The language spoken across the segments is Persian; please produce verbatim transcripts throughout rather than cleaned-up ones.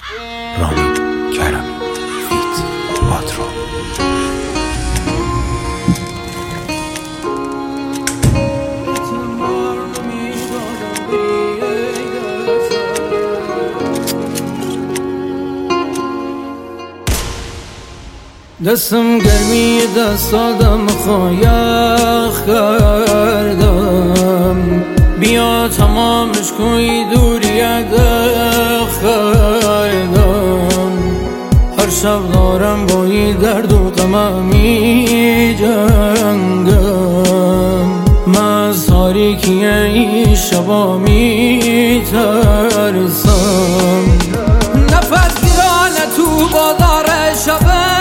رامین کرمی فیت تئاتر. دستم گرمی دست آدم خواهیخ کردم، بیا تمامش کنی دوری دخ کردم. هر شب دارم با این درد و غمم می جنگم، من از تاریکی این شبا می ترسم. نفس گیرانه تو بازار شبم،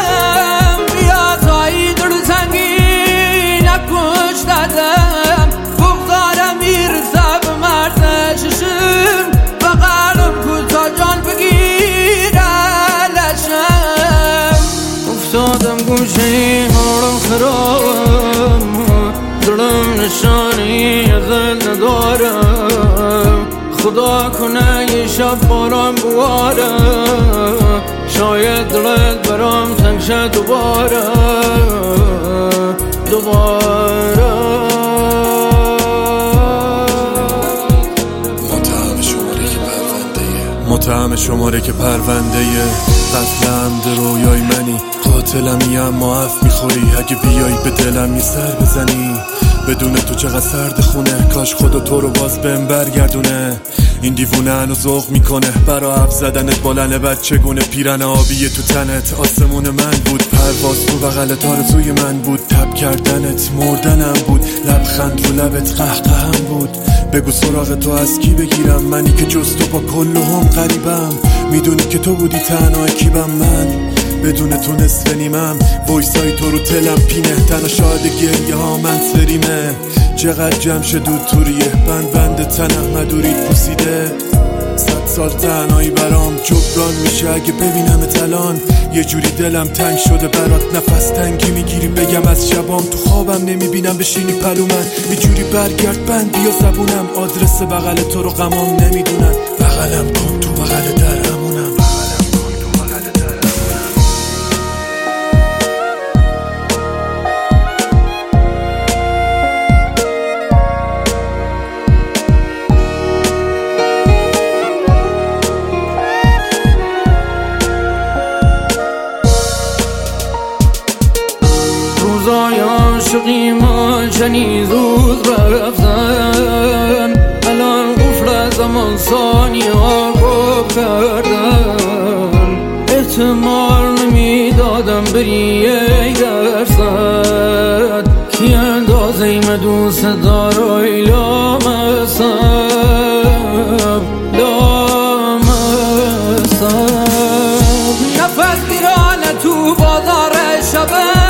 افتادم گوشه حالم خرابم، دلم نشانی ازت ندارم. خدا کنه یه شب بارم بواره، شاید دلت برام تنگ شه دوباره دوباره. متهم شماره که پرونده قتلم در رویای منی، قاتلمی اما اف میخوری اگه بیایی به دلم یه سر بزنی. بدون تو چقدر سرد خونه، کاش خدا تو رو باز بهم برگردونه. این دیوونه هنو ذوق میکنه برا حرف زدنت، بالنه بچگونه پیرن آبی تو تنت. آسمون من بود، پرواز تو بغلت آرزوی من بود، تب کردنت مردنم بود، لبخند رو لبت قهقهم بود. بگو سراغ تو از کی بگیرم، منی که جز تو با کل هم غریبم. میدونی که تو بودی تنها کیبم من، بدون تو نصف نیمم. وایسای تو رو تلم پینه، تنها شاهد گریه ها من سریمه. چقدر جمش دود توریه، بند بند تنم مدورید پوسیده. صد سال تنهایی برام جبران میشه اگه ببینمت الان. یه جوری دلم تنگ شده برات، نفس تنگی میگیریم بگم از شبام. تو خوابم نمیبینم بشینی پلو من، یه جوری برگرد بند بیا زبونم. آدرس بغل تو رو غمام نمیدونن، بغلم کن تو بغل درمونم. روزای عاشقی ما چنین زود رفتن، الان قفل زمان ثانیه ها گفت کردن. احتمال نمیدادم بری یک درصد، کی اندازه ایم دوست دارای لامصب لامصب. نفس گیرانه تو بازار شبم،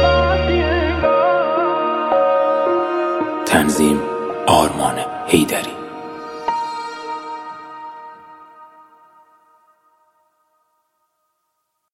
تنظیم آرمان حیدری.